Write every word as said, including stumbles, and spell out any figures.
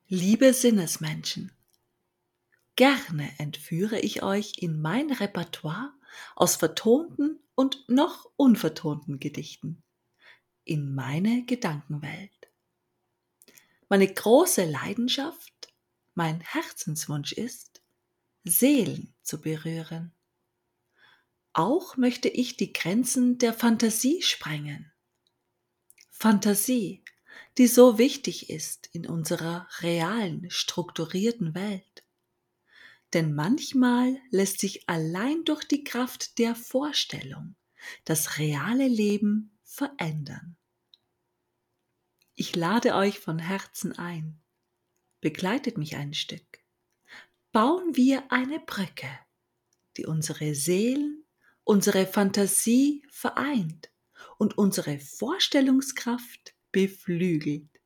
Liebe Sinnesmenschen, gerne entführe ich euch in mein Repertoire aus vertonten und noch unvertonten Gedichten, in meine Gedankenwelt. Meine große Leidenschaft, mein Herzenswunsch ist, Seelen zu berühren. Auch möchte ich die Grenzen der Fantasie sprengen. Fantasie, die so wichtig ist in unserer realen, strukturierten Welt. Denn manchmal lässt sich allein durch die Kraft der Vorstellung das reale Leben verändern. Ich lade euch von Herzen ein. Begleitet mich ein Stück. Bauen wir eine Brücke, die unsere Seelen, unsere Fantasie vereint und unsere Vorstellungskraft beflügelt.